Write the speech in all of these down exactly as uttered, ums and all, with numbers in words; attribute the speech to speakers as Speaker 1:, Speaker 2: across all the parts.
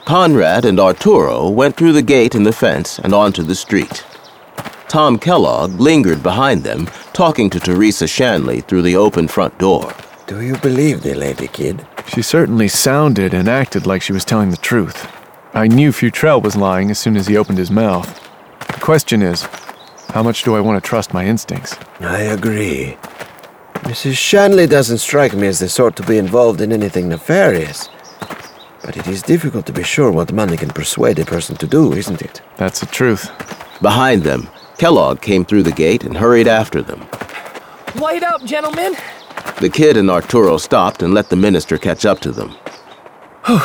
Speaker 1: Conrad and Arturo went through the gate in the fence and onto the street. Tom Kellogg lingered behind them, talking to Teresa Shanley through the open front door.
Speaker 2: Do you believe the lady, kid?
Speaker 3: She certainly sounded and acted like she was telling the truth. I knew Futrell was lying as soon as he opened his mouth. The question is, how much do I want to trust my instincts?
Speaker 2: I agree. Missus Shanley doesn't strike me as the sort to be involved in anything nefarious. But it is difficult to be sure what money can persuade a person to do, isn't it?
Speaker 3: That's the truth.
Speaker 1: Behind them, Kellogg came through the gate and hurried after them.
Speaker 4: Wait up, gentlemen.
Speaker 1: The kid and Arturo stopped and let the minister catch up to them.
Speaker 4: Whew.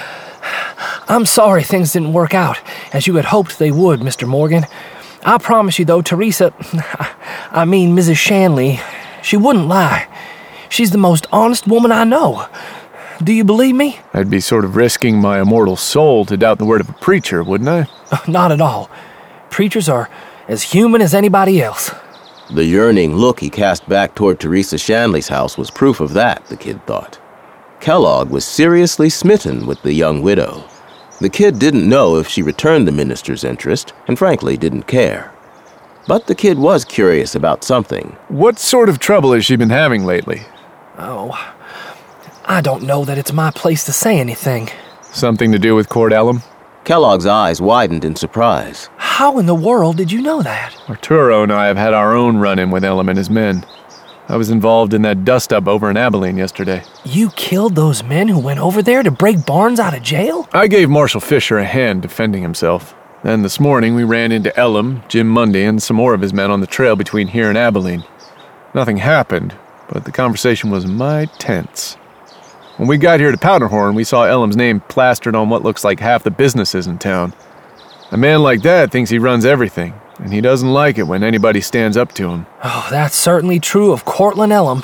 Speaker 4: I'm sorry things didn't work out as you had hoped they would, Mister Morgan. I promise you, though, Teresa, I mean Missus Shanley, she wouldn't lie. She's the most honest woman I know. Do you believe me?
Speaker 3: I'd be sort of risking my immortal soul to doubt the word of a preacher, wouldn't I?
Speaker 4: Not at all. Preachers are as human as anybody else.
Speaker 1: The yearning look he cast back toward Teresa Shanley's house was proof of that, the kid thought. Kellogg was seriously smitten with the young widow. The kid didn't know if she returned the minister's interest, and frankly didn't care. But the kid was curious about something.
Speaker 3: What sort of trouble has she been having lately?
Speaker 4: Oh, I don't know that it's my place to say anything.
Speaker 3: Something to do with Cord Ellam?
Speaker 1: Kellogg's eyes widened in surprise.
Speaker 4: How in the world did you know that?
Speaker 3: Arturo and I have had our own run-in with Ellam and his men. I was involved in that dust-up over in Abilene yesterday.
Speaker 4: You killed those men who went over there to break Barnes out of jail?
Speaker 3: I gave Marshal Fisher a hand defending himself. Then this morning we ran into Ellam, Jim Mundy, and some more of his men on the trail between here and Abilene. Nothing happened, but the conversation was mighty tense. When we got here to Powderhorn, we saw Ellam's name plastered on what looks like half the businesses in town. A man like that thinks he runs everything, and he doesn't like it when anybody stands up to him.
Speaker 4: Oh, that's certainly true of Cortland Ellam.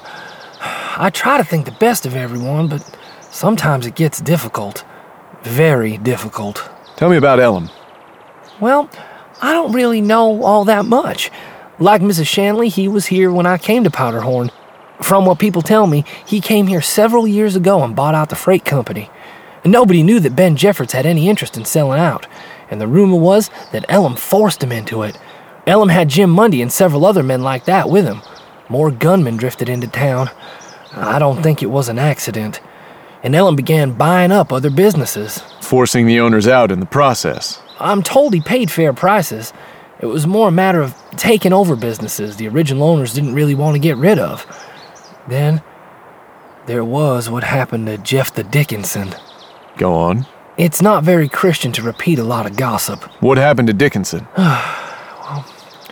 Speaker 4: I try to think the best of everyone, but sometimes it gets difficult. Very difficult.
Speaker 3: Tell me about Ellam.
Speaker 4: Well, I don't really know all that much. Like Missus Shanley, he was here when I came to Powderhorn. From what people tell me, he came here several years ago and bought out the freight company. Nobody knew that Ben Jeffords had any interest in selling out, and the rumor was that Ellam forced him into it. Ellam had Jim Mundy and several other men like that with him. More gunmen drifted into town. I don't think it was an accident. And Ellam began buying up other businesses.
Speaker 3: Forcing the owners out in the process.
Speaker 4: I'm told he paid fair prices. It was more a matter of taking over businesses the original owners didn't really want to get rid of. Then, there was what happened to Jephthah Dickinson.
Speaker 3: Go on.
Speaker 4: It's not very Christian to repeat a lot of gossip.
Speaker 3: What happened to Dickinson?
Speaker 4: Well,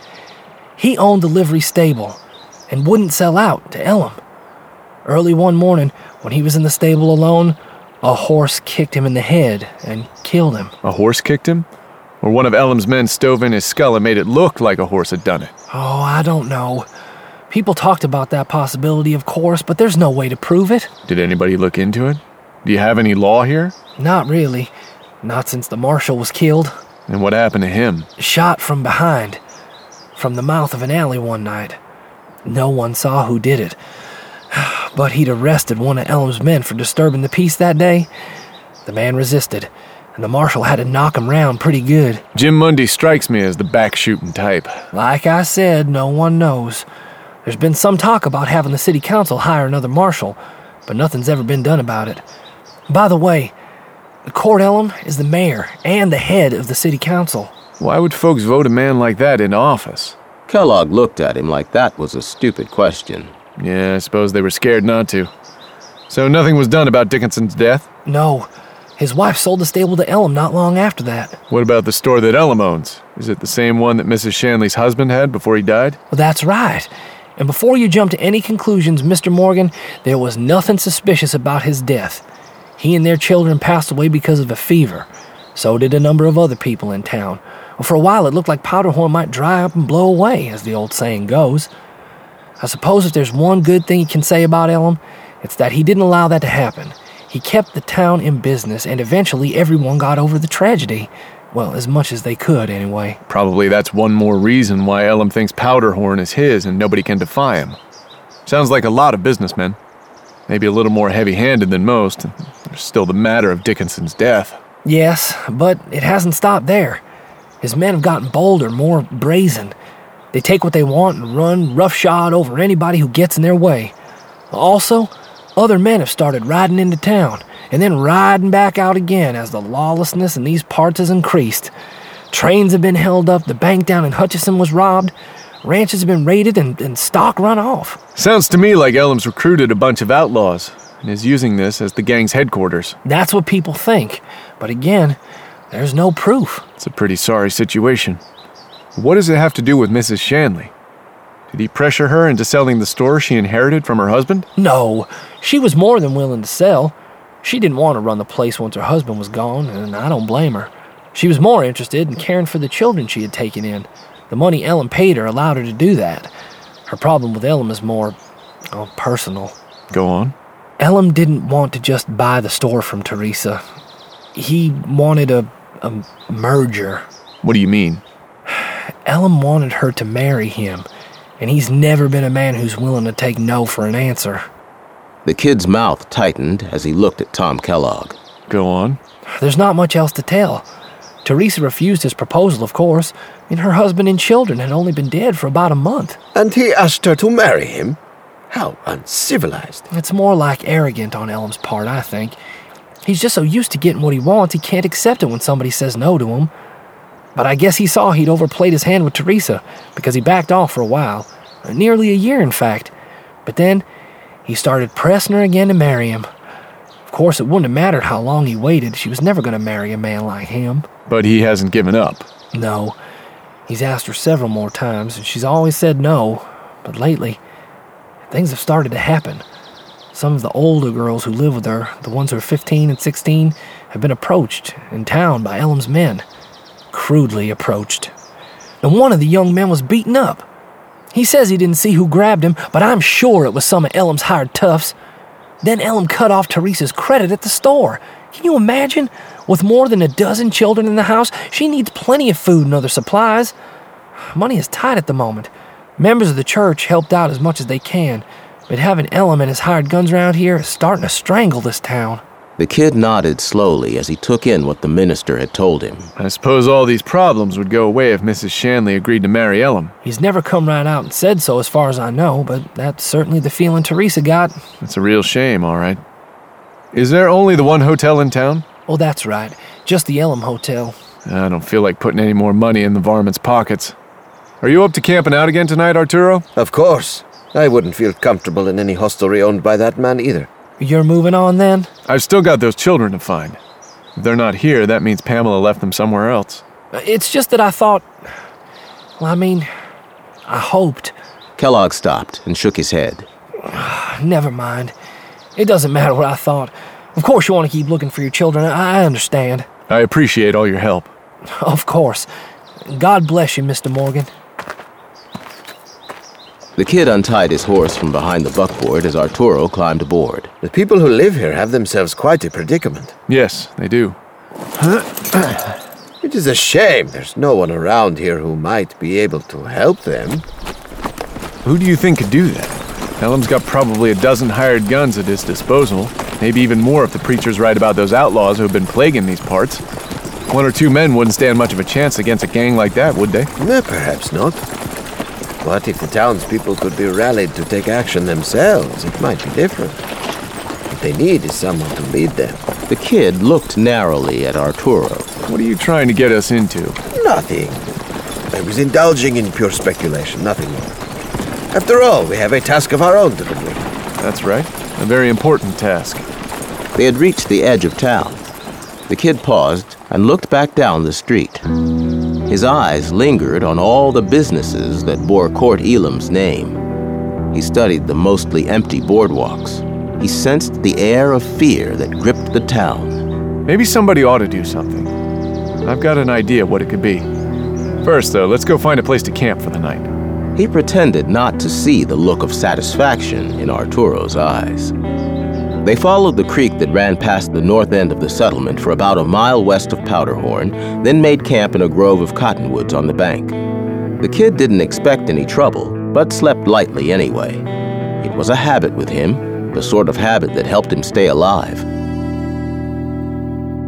Speaker 4: he owned the livery stable and wouldn't sell out to Ellam. Early one morning, when he was in the stable alone, a horse kicked him in the head and killed him.
Speaker 3: A horse kicked him? Or one of Ellam's men stove in his skull and made it look like a horse had done it?
Speaker 4: Oh, I don't know. People talked about that possibility, of course, but there's no way to prove it.
Speaker 3: Did anybody look into it? Do you have any law here?
Speaker 4: Not really. Not since the marshal was killed.
Speaker 3: And what happened to him?
Speaker 4: Shot from behind. From the mouth of an alley one night. No one saw who did it. But he'd arrested one of Ellam's men for disturbing the peace that day. The man resisted, and the marshal had to knock him round pretty good.
Speaker 3: Jim Mundy strikes me as the back-shooting type.
Speaker 4: Like I said, no one knows. There's been some talk about having the city council hire another marshal, but nothing's ever been done about it. By the way, Cord Ellam is the mayor and the head of the city council.
Speaker 3: Why would folks vote a man like that into office?
Speaker 1: Kellogg looked at him like that was a stupid question.
Speaker 3: Yeah, I suppose they were scared not to. So nothing was done about Dickinson's death?
Speaker 4: No. His wife sold the stable to Ellam not long after that.
Speaker 3: What about the store that Ellam owns? Is it the same one that Missus Shanley's husband had before he died?
Speaker 4: Well, that's right. And before you jump to any conclusions, Mister Morgan, there was nothing suspicious about his death. He and their children passed away because of a fever. So did a number of other people in town. Well, for a while it looked like Powderhorn might dry up and blow away, as the old saying goes. I suppose if there's one good thing you can say about Ellam, it's that he didn't allow that to happen. He kept the town in business, and eventually everyone got over the tragedy. Well, as much as they could, anyway.
Speaker 3: Probably that's one more reason why Ellam thinks Powderhorn is his and nobody can defy him. Sounds like a lot of businessmen. Maybe a little more heavy-handed than most. There's still the matter of Dickinson's death.
Speaker 4: Yes, but it hasn't stopped there. His men have gotten bolder, more brazen. They take what they want and run roughshod over anybody who gets in their way. Also, other men have started riding into town and then riding back out again as the lawlessness in these parts has increased. Trains have been held up, the bank down in Hutchison was robbed, ranches have been raided, and, and stock run off.
Speaker 3: Sounds to me like Elam's recruited a bunch of outlaws and is using this as the gang's headquarters.
Speaker 4: That's what people think. But again, there's no proof.
Speaker 3: It's a pretty sorry situation. What does it have to do with Missus Shanley? Did he pressure her into selling the store she inherited from her husband?
Speaker 4: No, she was more than willing to sell. She didn't want to run the place once her husband was gone, and I don't blame her. She was more interested in caring for the children she had taken in. The money Elam paid her allowed her to do that. Her problem with Elam is more, oh, personal.
Speaker 3: Go on.
Speaker 4: Elam didn't want to just buy the store from Teresa. He wanted a, a merger.
Speaker 3: What do you mean?
Speaker 4: Elam wanted her to marry him, and he's never been a man who's willing to take no for an answer.
Speaker 1: The kid's mouth tightened as he looked at Tom Kellogg.
Speaker 3: Go on.
Speaker 4: There's not much else to tell. Teresa refused his proposal, of course, and her husband and children had only been dead for about a month.
Speaker 2: And he asked her to marry him? How uncivilized.
Speaker 4: It's more like arrogant on Elam's part, I think. He's just so used to getting what he wants, he can't accept it when somebody says no to him. But I guess he saw he'd overplayed his hand with Teresa, because he backed off for a while. Nearly a year, in fact. But then, he started pressing her again to marry him. Of course, it wouldn't have mattered how long he waited. She was never going to marry a man like him.
Speaker 3: But he hasn't given up.
Speaker 4: No. He's asked her several more times, and she's always said no. But lately, things have started to happen. Some of the older girls who live with her, the ones who are fifteen and sixteen, have been approached in town by Elam's men. Crudely approached. And one of the young men was beaten up. He says he didn't see who grabbed him, but I'm sure it was some of Elam's hired toughs. Then Elam cut off Teresa's credit at the store. Can you imagine? With more than a dozen children in the house, she needs plenty of food and other supplies. Money is tight at the moment. Members of the church helped out as much as they can, but having Elam and his hired guns around here is starting to strangle this town.
Speaker 1: The kid nodded slowly as he took in what the minister had told him.
Speaker 3: I suppose all these problems would go away if Missus Shanley agreed to marry Elam.
Speaker 4: He's never come right out and said so as far as I know, but that's certainly the feeling Teresa got.
Speaker 3: It's a real shame, all right. Is there only the one hotel in town?
Speaker 4: Oh, that's right. Just the Elam Hotel.
Speaker 3: I don't feel like putting any more money in the varmints' pockets. Are you up to camping out again tonight, Arturo?
Speaker 2: Of course. I wouldn't feel comfortable in any hostelry owned by that man either.
Speaker 4: You're moving on then?
Speaker 3: I've still got those children to find. If they're not here, that means Pamela left them somewhere else.
Speaker 4: It's just that I thought... Well, I mean, I hoped.
Speaker 1: Kellogg stopped and shook his head.
Speaker 4: Never mind. It doesn't matter what I thought. Of course you want to keep looking for your children. I understand.
Speaker 3: I appreciate all your help.
Speaker 4: Of course. God bless you, Mister Morgan.
Speaker 1: The kid untied his horse from behind the buckboard as Arturo climbed aboard.
Speaker 2: The people who live here have themselves quite a predicament.
Speaker 3: Yes, they do.
Speaker 2: It is a shame there's no one around here who might be able to help them.
Speaker 3: Who do you think could do that? Elam's got probably a dozen hired guns at his disposal. Maybe even more if the preacher's right about those outlaws who have been plaguing these parts. One or two men wouldn't stand much of a chance against a gang like that, would they?
Speaker 2: Eh, perhaps not. What if the townspeople could be rallied to take action themselves? It might be different. What they need is someone to lead them.
Speaker 1: The kid looked narrowly at Arturo.
Speaker 3: What are you trying to get us into?
Speaker 2: Nothing. I was indulging in pure speculation, nothing more. After all, we have a task of our own to complete.
Speaker 3: That's right. A very important task.
Speaker 1: They had reached the edge of town. The kid paused and looked back down the street. His eyes lingered on all the businesses that bore Court Elam's name. He studied the mostly empty boardwalks. He sensed the air of fear that gripped the town.
Speaker 3: Maybe somebody ought to do something. I've got an idea what it could be. First, though, let's go find a place to camp for the night.
Speaker 1: He pretended not to see the look of satisfaction in Arturo's eyes. They followed the creek that ran past the north end of the settlement for about a mile west of Powderhorn, then made camp in a grove of cottonwoods on the bank. The kid didn't expect any trouble, but slept lightly anyway. It was a habit with him, the sort of habit that helped him stay alive.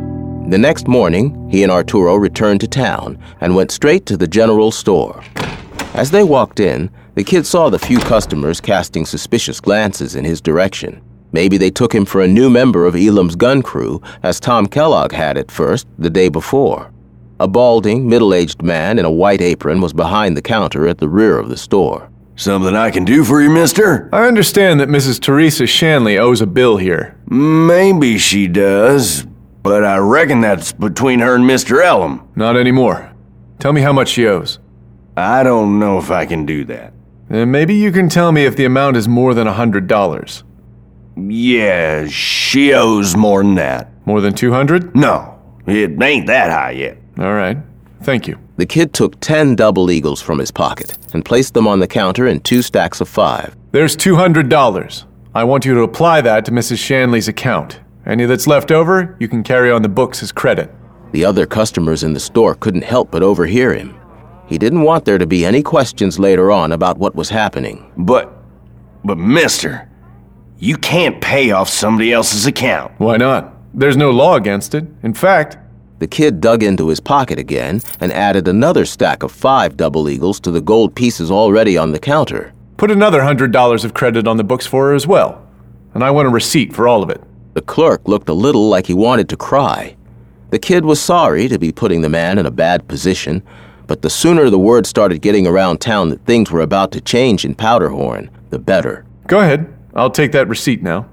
Speaker 1: The next morning, he and Arturo returned to town and went straight to the general store. As they walked in, the kid saw the few customers casting suspicious glances in his direction. Maybe they took him for a new member of Elam's gun crew, as Tom Kellogg had at first the day before. A balding, middle-aged man in a white apron was behind the counter at the rear of the store.
Speaker 5: Something I can do for you, mister?
Speaker 3: I understand that Missus Teresa Shanley owes a bill here.
Speaker 5: Maybe she does, but I reckon that's between her and Mister Elam.
Speaker 3: Not anymore. Tell me how much she owes.
Speaker 5: I don't know if I can do that.
Speaker 3: Then maybe you can tell me if the amount is more than a hundred dollars.
Speaker 5: Yeah, she owes more than that.
Speaker 3: More than two hundred?
Speaker 5: No, it ain't that high yet.
Speaker 3: All right. Thank you.
Speaker 1: The kid took ten double eagles from his pocket and placed them on the counter in two stacks of five.
Speaker 3: There's two hundred dollars. I want you to apply that to Missus Shanley's account. Any that's left over, you can carry on the books as credit.
Speaker 1: The other customers in the store couldn't help but overhear him. He didn't want there to be any questions later on about what was happening.
Speaker 5: But, but mister, you can't pay off somebody else's account.
Speaker 3: Why not? There's no law against it. In fact,
Speaker 1: the kid dug into his pocket again and added another stack of five double eagles to the gold pieces already on the counter.
Speaker 3: Put another hundred dollars of credit on the books for her as well. And I want a receipt for all of it.
Speaker 1: The clerk looked a little like he wanted to cry. The kid was sorry to be putting the man in a bad position, but the sooner the word started getting around town that things were about to change in Powderhorn, the better.
Speaker 3: Go ahead. I'll take that receipt now.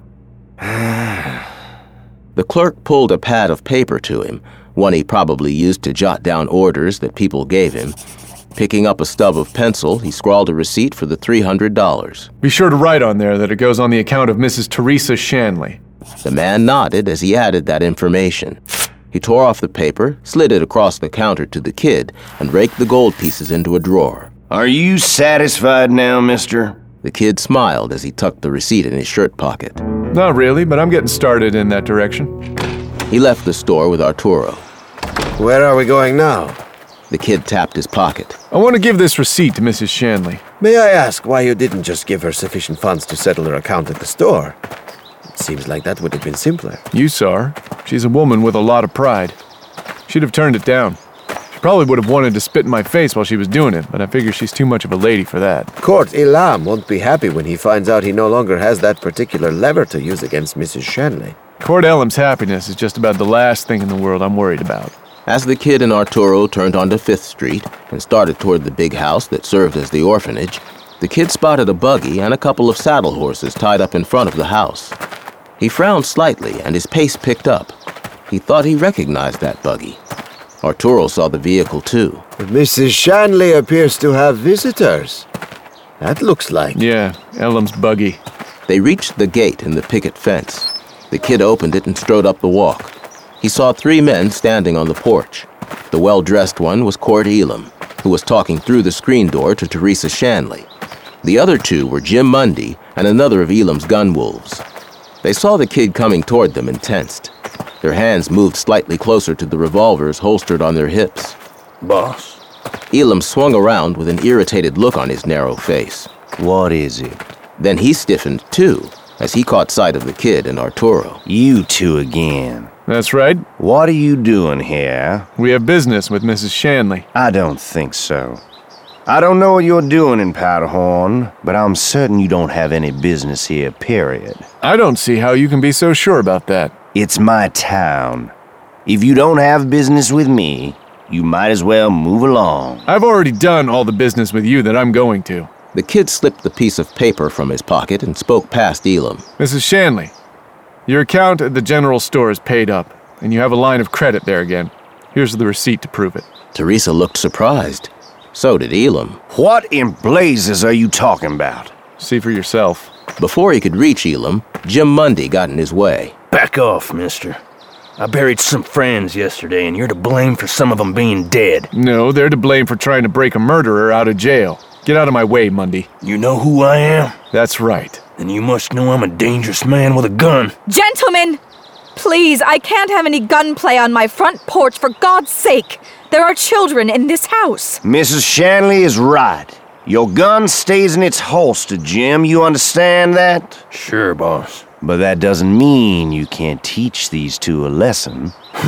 Speaker 1: The clerk pulled a pad of paper to him, one he probably used to jot down orders that people gave him. Picking up a stub of pencil, he scrawled a receipt for the three hundred dollars.
Speaker 3: Be sure to write on there that it goes on the account of Missus Teresa Shanley.
Speaker 1: The man nodded as he added that information. He tore off the paper, slid it across the counter to the kid, and raked the gold pieces into a drawer.
Speaker 5: Are you satisfied now, mister?
Speaker 1: The kid smiled as he tucked the receipt in his shirt pocket.
Speaker 3: Not really, but I'm getting started in that direction.
Speaker 1: He left the store with Arturo.
Speaker 2: Where are we going now?
Speaker 1: The kid tapped his pocket.
Speaker 3: I want to give this receipt to Missus Shanley.
Speaker 2: May I ask why you didn't just give her sufficient funds to settle her account at the store? It seems like that would have been simpler.
Speaker 3: You saw her. She's a woman with a lot of pride. She'd have turned it down. She probably would have wanted to spit in my face while she was doing it, but I figure she's too much of a lady for that.
Speaker 2: Court Elam won't be happy when he finds out he no longer has that particular lever to use against Missus Shanley.
Speaker 3: Court Elam's happiness is just about the last thing in the world I'm worried about.
Speaker 1: As the kid and Arturo turned onto Fifth Street and started toward the big house that served as the orphanage, the kid spotted a buggy and a couple of saddle horses tied up in front of the house. He frowned slightly and his pace picked up. He thought he recognized that buggy. Arturo saw the vehicle too.
Speaker 2: Missus Shanley appears to have visitors. That looks like...
Speaker 3: Yeah, Elam's buggy.
Speaker 1: They reached the gate in the picket fence. The kid opened it and strode up the walk. He saw three men standing on the porch. The well-dressed one was Court Elam, who was talking through the screen door to Teresa Shanley. The other two were Jim Mundy and another of Elam's gun wolves. They saw the kid coming toward them and tensed. Their hands moved slightly closer to the revolvers holstered on their hips.
Speaker 6: Boss?
Speaker 1: Elam swung around with an irritated look on his narrow face.
Speaker 6: What is it?
Speaker 1: Then he stiffened too, as he caught sight of the kid and Arturo.
Speaker 5: You two again.
Speaker 3: That's right.
Speaker 5: What are you doing here?
Speaker 3: We have business with Missus Shanley.
Speaker 5: I don't think so. I don't know what you're doing in Powderhorn, but I'm certain you don't have any business here, period.
Speaker 3: I don't see how you can be so sure about that.
Speaker 5: It's my town. If you don't have business with me, you might as well move along.
Speaker 3: I've already done all the business with you that I'm going to.
Speaker 1: The kid slipped the piece of paper from his pocket and spoke past Elam.
Speaker 3: Missus Shanley, your account at the general store is paid up, and you have a line of credit there again. Here's the receipt to prove it.
Speaker 1: Teresa looked surprised. So did Elam.
Speaker 5: What in blazes are you talking about?
Speaker 3: See for yourself.
Speaker 1: Before he could reach Elam, Jim Mundy got in his way.
Speaker 6: Back off, mister. I buried some friends yesterday, and you're to blame for some of them being dead.
Speaker 3: No, they're to blame for trying to break a murderer out of jail. Get out of my way, Mundy.
Speaker 6: You know who I am?
Speaker 3: That's right.
Speaker 6: Then you must know I'm a dangerous man with a gun.
Speaker 7: Gentlemen! Please, I can't have any gunplay on my front porch, for God's sake. There are children in this house.
Speaker 5: Missus Shanley is right. Your gun stays in its holster, Jim. You understand that?
Speaker 6: Sure, boss.
Speaker 5: But that doesn't mean you can't teach these two a lesson.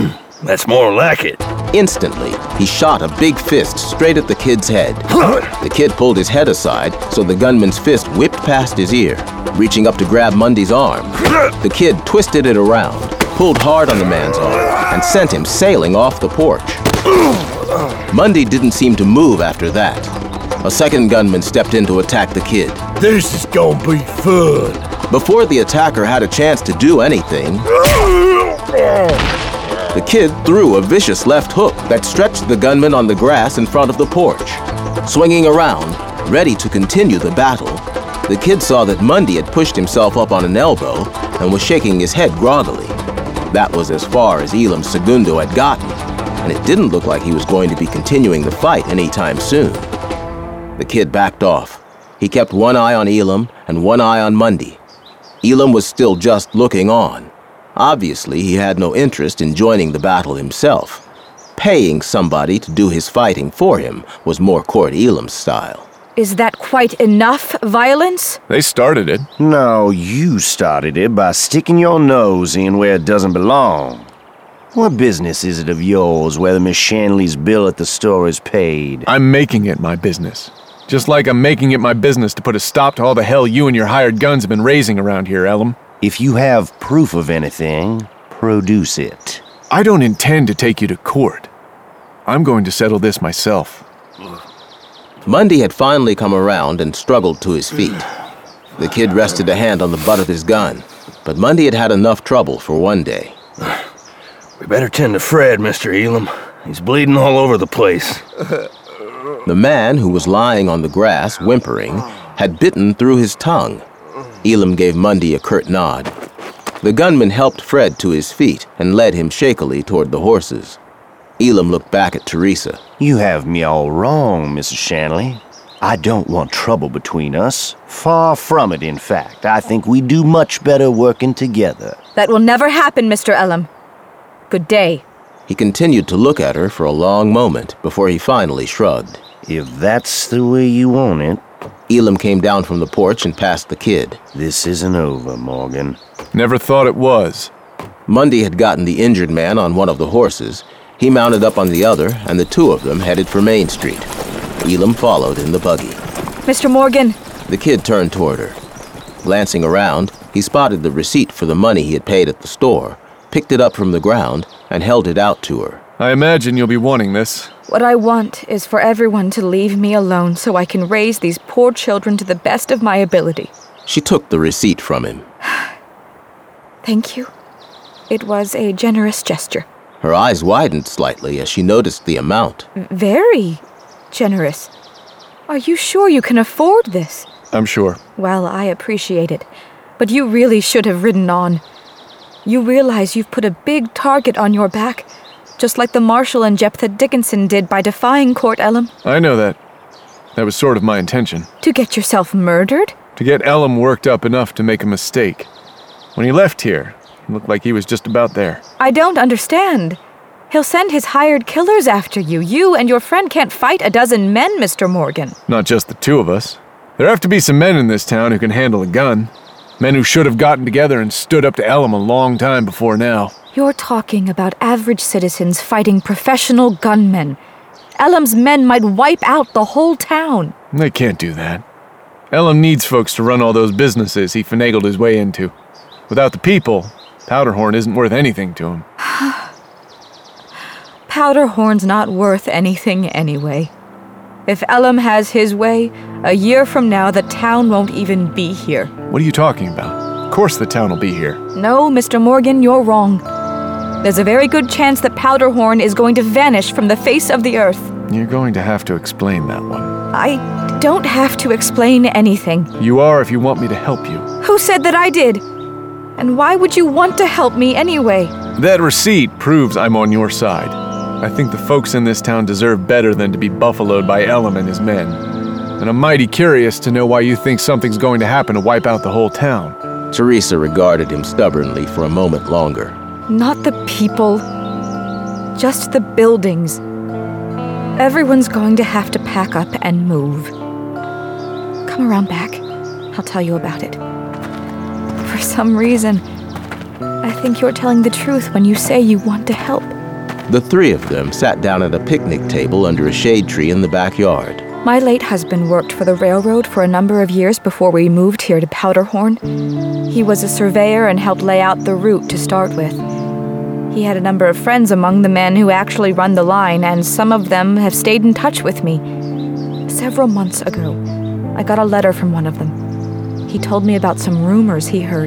Speaker 6: That's more like it.
Speaker 1: Instantly, he shot a big fist straight at the kid's head. The kid pulled his head aside, so the gunman's fist whipped past his ear, reaching up to grab Mundy's arm. The kid twisted it around, pulled hard on the man's arm, and sent him sailing off the porch. Mundy didn't seem to move after that. A second gunman stepped in to attack the kid.
Speaker 8: This is gonna be fun.
Speaker 1: Before the attacker had a chance to do anything, the kid threw a vicious left hook that stretched the gunman on the grass in front of the porch. Swinging around, ready to continue the battle, the kid saw that Mundy had pushed himself up on an elbow and was shaking his head groggily. That was as far as Elam Segundo had gotten, and it didn't look like he was going to be continuing the fight anytime soon. The kid backed off. He kept one eye on Elam and one eye on Mundy. Elam was still just looking on. Obviously, he had no interest in joining the battle himself. Paying somebody to do his fighting for him was more Court Elam's style.
Speaker 7: Is that quite enough violence?
Speaker 3: They started it.
Speaker 5: No, you started it by sticking your nose in where it doesn't belong. What business is it of yours whether Miss Shanley's bill at the store is paid?
Speaker 3: I'm making it my business. Just like I'm making it my business to put a stop to all the hell you and your hired guns have been raising around here, Elam.
Speaker 5: If you have proof of anything, produce it.
Speaker 3: I don't intend to take you to court. I'm going to settle this myself.
Speaker 1: Mundy had finally come around and struggled to his feet. The kid rested a hand on the butt of his gun, but Mundy had had enough trouble for one day.
Speaker 6: We better tend to Fred, Mister Elam. He's bleeding all over the place.
Speaker 1: The man, who was lying on the grass, whimpering, had bitten through his tongue. Elam gave Mundy a curt nod. The gunman helped Fred to his feet and led him shakily toward the horses. Elam looked back at Teresa.
Speaker 5: You have me all wrong, Missus Shanley. I don't want trouble between us. Far from it, in fact. I think we do much better working together.
Speaker 7: That will never happen, Mister Elam. Good day.
Speaker 1: He continued to look at her for a long moment before he finally shrugged.
Speaker 5: If that's the way you want it.
Speaker 1: Elam came down from the porch and passed the kid.
Speaker 5: This isn't over, Morgan.
Speaker 3: Never thought it was.
Speaker 1: Mundy had gotten the injured man on one of the horses. He mounted up on the other, and the two of them headed for Main Street. Elam followed in the buggy.
Speaker 7: Mister Morgan.
Speaker 1: The kid turned toward her. Glancing around, he spotted the receipt for the money he had paid at the store, picked it up from the ground, and held it out to her.
Speaker 3: I imagine you'll be wanting this.
Speaker 7: What I want is for everyone to leave me alone so I can raise these poor children to the best of my ability.
Speaker 1: She took the receipt from him.
Speaker 7: Thank you. It was a generous gesture.
Speaker 1: Her eyes widened slightly as she noticed the amount.
Speaker 7: Very generous. Are you sure you can afford this?
Speaker 3: I'm sure.
Speaker 7: Well, I appreciate it. But you really should have ridden on. You realize you've put a big target on your back, just like the Marshal and Jephthah Dickinson did by defying Court Elam.
Speaker 3: I know that. That was sort of my intention.
Speaker 7: To get yourself murdered?
Speaker 3: To get Elam worked up enough to make a mistake. When he left here, it looked like he was just about there.
Speaker 7: I don't understand. He'll send his hired killers after you. You and your friend can't fight a dozen men, Mister Morgan.
Speaker 3: Not just the two of us. There have to be some men in this town who can handle a gun. Men who should have gotten together and stood up to Elam a long time before now.
Speaker 7: You're talking about average citizens fighting professional gunmen. Elam's men might wipe out the whole town.
Speaker 3: They can't do that. Elam needs folks to run all those businesses he finagled his way into. Without the people, Powderhorn isn't worth anything to him.
Speaker 7: Powderhorn's not worth anything anyway. If Elam has his way, a year from now the town won't even be here.
Speaker 3: What are you talking about? Of course the town will be here.
Speaker 7: No, Mister Morgan, you're wrong. There's a very good chance that Powderhorn is going to vanish from the face of the earth.
Speaker 3: You're going to have to explain that one.
Speaker 7: I don't have to explain anything.
Speaker 3: You are if you want me to help you.
Speaker 7: Who said that I did? And why would you want to help me anyway?
Speaker 3: That receipt proves I'm on your side. I think the folks in this town deserve better than to be buffaloed by Elam and his men. And I'm mighty curious to know why you think something's going to happen to wipe out the whole town.
Speaker 1: Teresa regarded him stubbornly for a moment longer.
Speaker 7: Not the people, just the buildings. Everyone's going to have to pack up and move. Come around back. I'll tell you about it. For some reason, I think you're telling the truth when you say you want to help.
Speaker 1: The three of them sat down at a picnic table under a shade tree in the backyard.
Speaker 7: My late husband worked for the railroad for a number of years before we moved here to Powderhorn. He was a surveyor and helped lay out the route to start with. He had a number of friends among the men who actually run the line, and some of them have stayed in touch with me. Several months ago, I got a letter from one of them. He told me about some rumors he heard.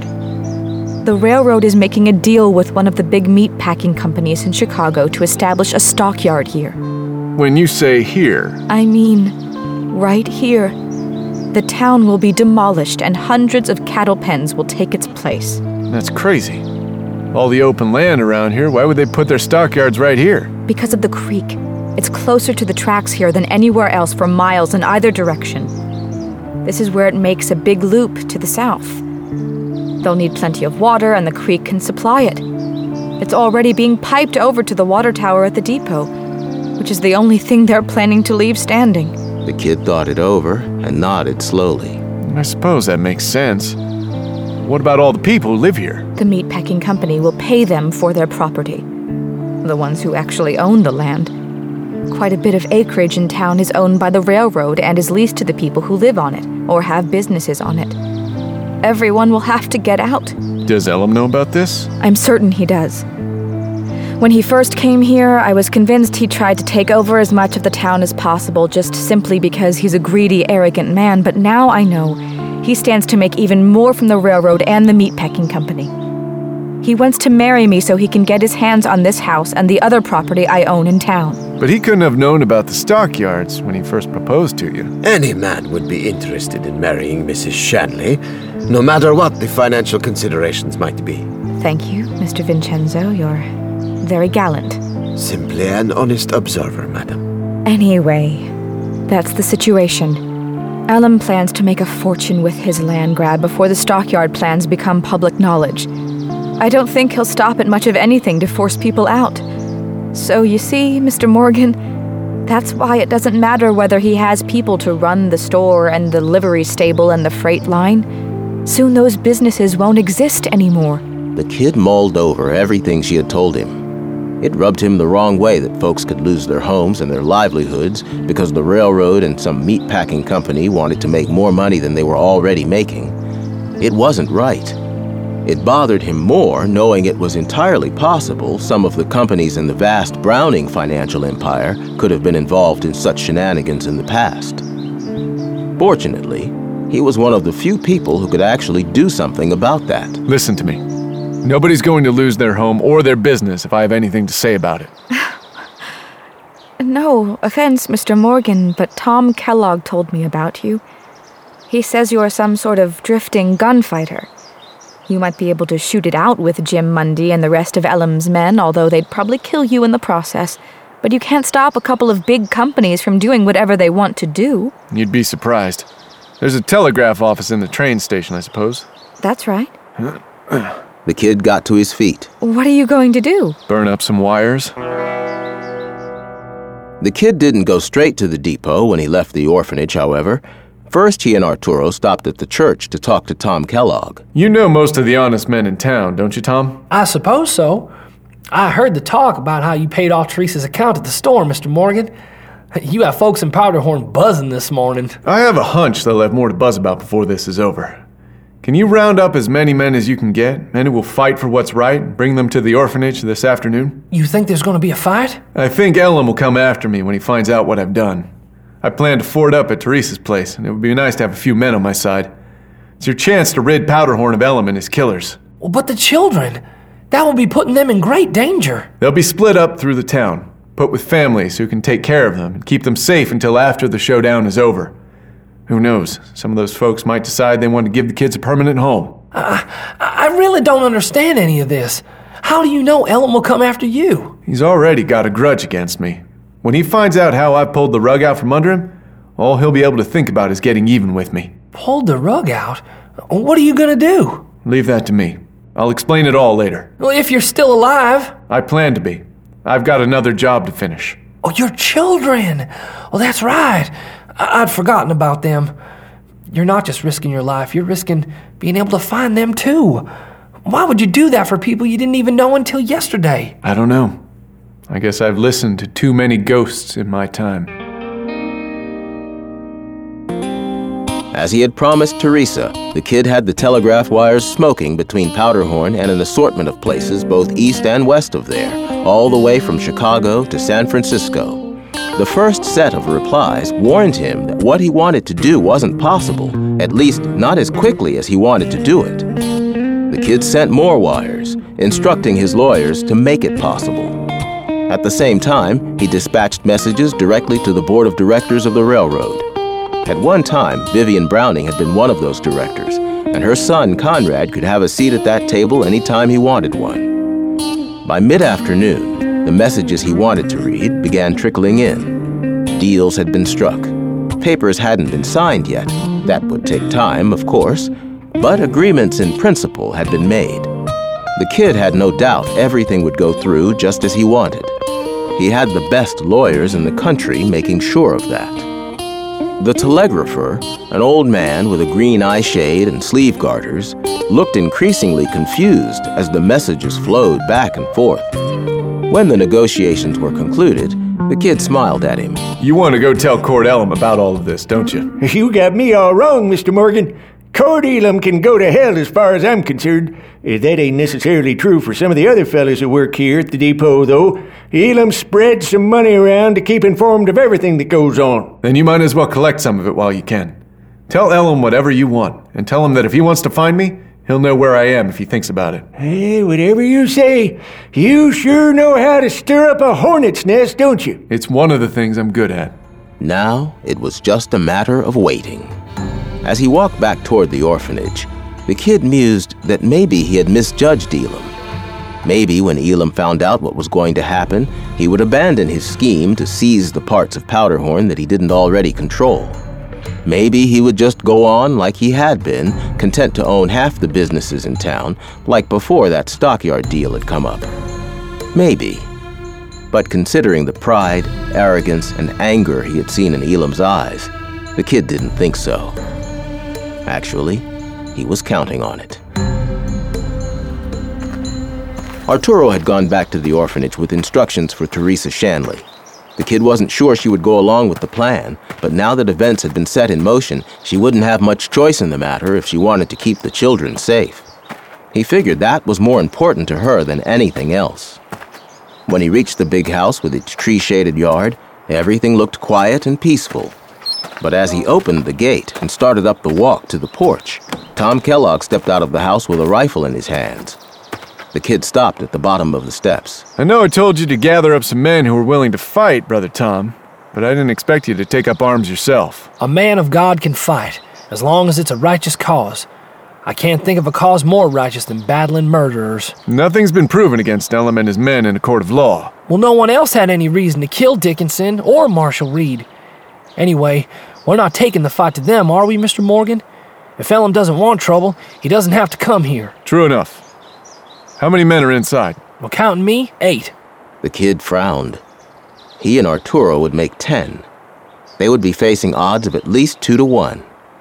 Speaker 7: The railroad is making a deal with one of the big meat packing companies in Chicago to establish a stockyard here.
Speaker 3: When you say here,
Speaker 7: I mean, right here. The town will be demolished and hundreds of cattle pens will take its place.
Speaker 3: that's crazy. All the open land around here, why would they put their stockyards right here?
Speaker 7: Because of the creek. It's closer to the tracks here than anywhere else for miles in either direction. This is where it makes a big loop to the south. They'll need plenty of water, and the creek can supply it. It's already being piped over to the water tower at the depot, which is the only thing they're planning to leave standing.
Speaker 1: The kid thought it over and nodded slowly.
Speaker 3: I suppose that makes sense. What about all the people who live here?
Speaker 7: The meatpacking company will pay them for their property. The ones who actually own the land. Quite a bit of acreage in town is owned by the railroad and is leased to the people who live on it or have businesses on it. Everyone will have to get out.
Speaker 3: Does Elam know about this?
Speaker 7: I'm certain he does. When he first came here, I was convinced he tried to take over as much of the town as possible just simply because he's a greedy, arrogant man, but now I know he stands to make even more from the railroad and the meatpacking company. He wants to marry me so he can get his hands on this house and the other property I own in town.
Speaker 3: But he couldn't have known about the stockyards when he first proposed to you.
Speaker 2: Any man would be interested in marrying Missus Shanley, no matter what the financial considerations might be.
Speaker 7: Thank you, Mister Vincenzo. You're very gallant.
Speaker 2: Simply an honest observer, madam.
Speaker 7: Anyway, that's the situation. Elam plans to make a fortune with his land grab before the stockyard plans become public knowledge. I don't think he'll stop at much of anything to force people out. So you see, Mister Morgan, that's why it doesn't matter whether he has people to run the store and the livery stable and the freight line. Soon those businesses won't exist anymore.
Speaker 1: The kid mulled over everything she had told him. It rubbed him the wrong way that folks could lose their homes and their livelihoods because the railroad and some meat-packing company wanted to make more money than they were already making. It wasn't right. It bothered him more knowing it was entirely possible some of the companies in the vast Browning financial empire could have been involved in such shenanigans in the past. Fortunately, he was one of the few people who could actually do something about that.
Speaker 3: Listen to me. Nobody's going to lose their home or their business if I have anything to say about it.
Speaker 7: No offense, Mister Morgan, but Tom Kellogg told me about you. He says you're some sort of drifting gunfighter. You might be able to shoot it out with Jim Mundy and the rest of Elam's men, although they'd probably kill you in the process. But you can't stop a couple of big companies from doing whatever they want to do.
Speaker 3: You'd be surprised. There's a telegraph office in the train station, I suppose.
Speaker 7: That's right.
Speaker 1: The kid got to his feet.
Speaker 7: What are you going to do?
Speaker 3: Burn up some wires.
Speaker 1: The kid didn't go straight to the depot when he left the orphanage, however. First, he and Arturo stopped at the church to talk to Tom Kellogg.
Speaker 3: You know most of the honest men in town, don't you, Tom?
Speaker 4: I suppose so. I heard the talk about how you paid off Teresa's account at the store, Mister Morgan. You have folks in Powderhorn buzzing this morning.
Speaker 3: I have a hunch they'll have more to buzz about before this is over. Can you round up as many men as you can get, men who will fight for what's right, and bring them to the orphanage this afternoon?
Speaker 4: You think there's going to be a fight?
Speaker 3: I think Elam will come after me when he finds out what I've done. I plan to ford up at Teresa's place, and it would be nice to have a few men on my side. It's your chance to rid Powderhorn of Elam and his killers.
Speaker 4: Well, but the children, that will be putting them in great danger.
Speaker 3: They'll be split up through the town, put with families who can take care of them and keep them safe until after the showdown is over. Who knows, some of those folks might decide they want to give the kids a permanent home.
Speaker 4: Uh, I really don't understand any of this. How do you know Elam will come after you?
Speaker 3: He's already got a grudge against me. When he finds out how I pulled the rug out from under him, all he'll be able to think about is getting even with me.
Speaker 4: Pulled the rug out? What are you going to do?
Speaker 3: Leave that to me. I'll explain it all later.
Speaker 4: Well, if you're still alive.
Speaker 3: I plan to be. I've got another job to finish.
Speaker 4: Oh, your children. Well, that's right. I- I'd forgotten about them. You're not just risking your life, you're risking being able to find them too. Why would you do that for people you didn't even know until yesterday?
Speaker 3: I don't know. I guess I've listened to too many ghosts in my time.
Speaker 1: As he had promised Teresa, the kid had the telegraph wires smoking between Powderhorn and an assortment of places both east and west of there, all the way from Chicago to San Francisco. The first set of replies warned him that what he wanted to do wasn't possible, at least not as quickly as he wanted to do it. The kid sent more wires, instructing his lawyers to make it possible. At the same time, he dispatched messages directly to the board of directors of the railroad. At one time, Vivian Browning had been one of those directors, and her son Conrad could have a seat at that table any time he wanted one. By mid-afternoon, the messages he wanted to read began trickling in. Deals had been struck. Papers hadn't been signed yet. That would take time, of course, but agreements in principle had been made. The kid had no doubt everything would go through just as he wanted. He had the best lawyers in the country making sure of that. The telegrapher, an old man with a green eye shade and sleeve garters, looked increasingly confused as the messages flowed back and forth. When the negotiations were concluded, the kid smiled at him.
Speaker 3: You want to go tell Cord Elam about all of this, don't you?
Speaker 8: You got me all wrong, Mister Morgan. Cord Elam can go to hell as far as I'm concerned. That ain't necessarily true for some of the other fellas who work here at the depot, though. Elam spreads some money around to keep informed of everything that goes on.
Speaker 3: Then you might as well collect some of it while you can. Tell Elam whatever you want, and tell him that if he wants to find me, he'll know where I am if he thinks about it.
Speaker 8: Hey, whatever you say. You sure know how to stir up a hornet's nest, don't you?
Speaker 3: It's one of the things I'm good at.
Speaker 1: Now it was just a matter of waiting. As he walked back toward the orphanage, the kid mused that maybe he had misjudged Elam. Maybe when Elam found out what was going to happen, he would abandon his scheme to seize the parts of Powderhorn that he didn't already control. Maybe he would just go on like he had been, content to own half the businesses in town, like before that stockyard deal had come up. Maybe. But considering the pride, arrogance, and anger he had seen in Elam's eyes, the kid didn't think so. Actually, he was counting on it. Arturo had gone back to the orphanage with instructions for Teresa Shanley. The kid wasn't sure she would go along with the plan, but now that events had been set in motion, she wouldn't have much choice in the matter if she wanted to keep the children safe. He figured that was more important to her than anything else. When he reached the big house with its tree-shaded yard, everything looked quiet and peaceful. But as he opened the gate and started up the walk to the porch, Tom Kellogg stepped out of the house with a rifle in his hands. The kid stopped at the bottom of the steps.
Speaker 3: I know I told you to gather up some men who were willing to fight, Brother Tom, but I didn't expect you to take up arms yourself.
Speaker 4: A man of God can fight, as long as it's a righteous cause. I can't think of a cause more righteous than battling murderers.
Speaker 3: Nothing's been proven against Elam and his men in a court of law.
Speaker 4: Well, no one else had any reason to kill Dickinson or Marshall Reed. Anyway, we're not taking the fight to them, are we, Mister Morgan? If Elam doesn't want trouble, he doesn't have to come here.
Speaker 3: True enough. How many men are inside?
Speaker 4: Well, counting me, eight.
Speaker 1: The kid frowned. He and Arturo would make ten. They would be facing odds of at least two to one.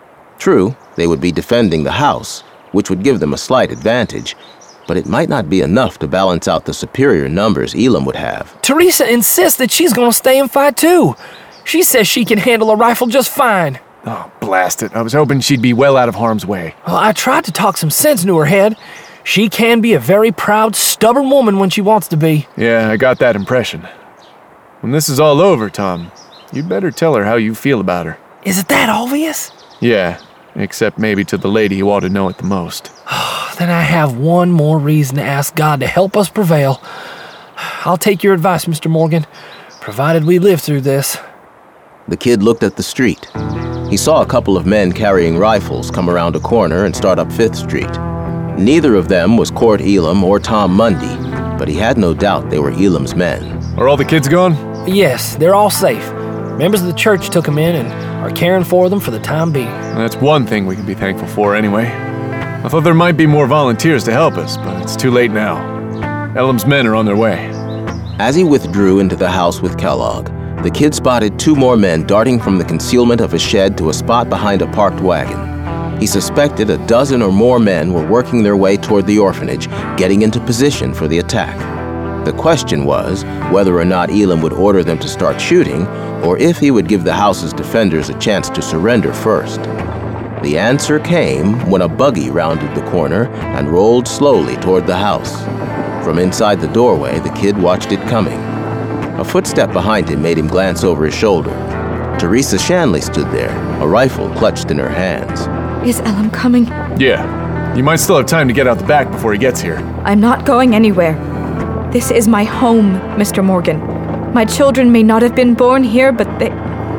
Speaker 1: True, they would be defending the house, which would give them a slight advantage, but it might not be enough to balance out the superior numbers Elam would have.
Speaker 4: Teresa insists that she's going to stay and fight too. She says she can handle a rifle just fine.
Speaker 3: Oh, blast it. I was hoping she'd be well out of harm's way.
Speaker 4: Well, I tried to talk some sense into her head. She can be a very proud, stubborn woman when she wants to be.
Speaker 3: Yeah, I got that impression. When this is all over, Tom, you'd better tell her how you feel about her.
Speaker 4: Is it that obvious?
Speaker 3: Yeah, except maybe to the lady who ought to know it the most.
Speaker 4: Then I have one more reason to ask God to help us prevail. I'll take your advice, Mister Morgan, provided we live through this.
Speaker 1: The kid looked at the street. He saw a couple of men carrying rifles come around a corner and start up Fifth Street. Neither of them was Cord Elam or Tom Mundy, but he had no doubt they were Elam's men.
Speaker 3: Are all the kids gone?
Speaker 4: Yes, they're all safe. Members of the church took them in and are caring for them for the time being.
Speaker 3: That's one thing we can be thankful for anyway. I thought there might be more volunteers to help us, but it's too late now. Elam's men are on their way.
Speaker 1: As he withdrew into the house with Kellogg, the kid spotted two more men darting from the concealment of a shed to a spot behind a parked wagon. He suspected a dozen or more men were working their way toward the orphanage, getting into position for the attack. The question was whether or not Elam would order them to start shooting, or if he would give the house's defenders a chance to surrender first. The answer came when a buggy rounded the corner and rolled slowly toward the house. From inside the doorway, the kid watched it coming. A footstep behind him made him glance over his shoulder. Teresa Shanley stood there, a rifle clutched in her hands.
Speaker 7: Is Elam coming?
Speaker 3: Yeah. You might still have time to get out the back before he gets here.
Speaker 7: I'm not going anywhere. This is my home, Mister Morgan. My children may not have been born here, but they...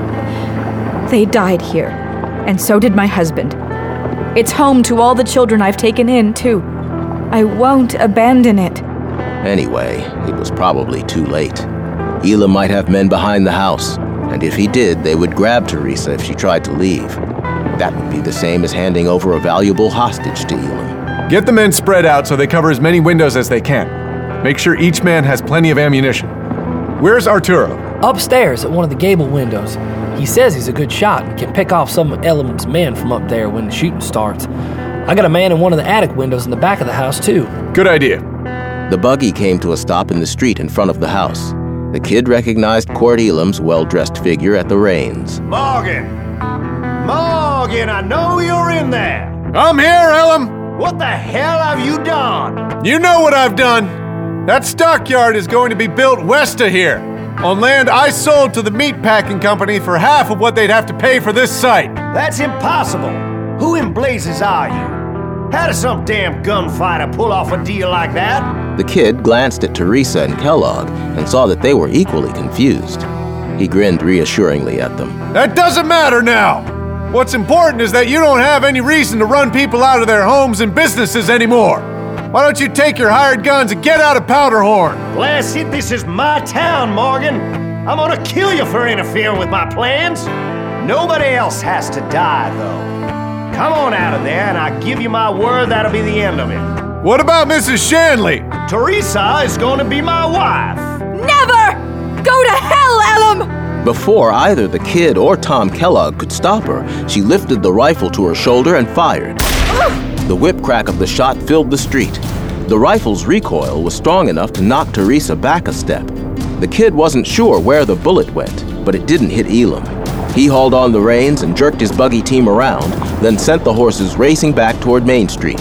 Speaker 7: They died here. And so did my husband. It's home to all the children I've taken in, too. I won't abandon it.
Speaker 1: Anyway, it was probably too late. Elam might have men behind the house, and if he did, they would grab Teresa if she tried to leave. That would be the same as handing over a valuable hostage to Elam.
Speaker 3: Get the men spread out so they cover as many windows as they can. Make sure each man has plenty of ammunition. Where's Arturo?
Speaker 4: Upstairs at one of the gable windows. He says he's a good shot and can pick off some of Elam's men from up there when the shooting starts. I got a man in one of the attic windows in the back of the house, too.
Speaker 3: Good idea.
Speaker 1: The buggy came to a stop in the street in front of the house. The kid recognized Cord Elam's well-dressed figure at the reins.
Speaker 5: Morgan! Morgan, I know you're in there!
Speaker 3: I'm here, Elam!
Speaker 5: What the hell have you done?
Speaker 3: You know what I've done! That stockyard is going to be built west of here, on land I sold to the meatpacking company for half of what they'd have to pay for this site.
Speaker 5: That's impossible! Who in blazes are you? How does some damn gunfighter pull off a deal like that?
Speaker 1: The kid glanced at Teresa and Kellogg and saw that they were equally confused. He grinned reassuringly at them.
Speaker 3: That doesn't matter now! What's important is that you don't have any reason to run people out of their homes and businesses anymore. Why don't you take your hired guns and get out of Powderhorn?
Speaker 5: Blast it, this is my town, Morgan. I'm gonna kill you for interfering with my plans. Nobody else has to die, though. Come on out of there, and I give you my word that'll be the end of it.
Speaker 3: What about Missus Shanley?
Speaker 5: Teresa is going to be my wife.
Speaker 7: Never! Go to hell, Elam!
Speaker 1: Before either the kid or Tom Kellogg could stop her, she lifted the rifle to her shoulder and fired. The whip crack of the shot filled the street. The rifle's recoil was strong enough to knock Teresa back a step. The kid wasn't sure where the bullet went, but it didn't hit Elam. He hauled on the reins and jerked his buggy team around, then sent the horses racing back toward Main Street.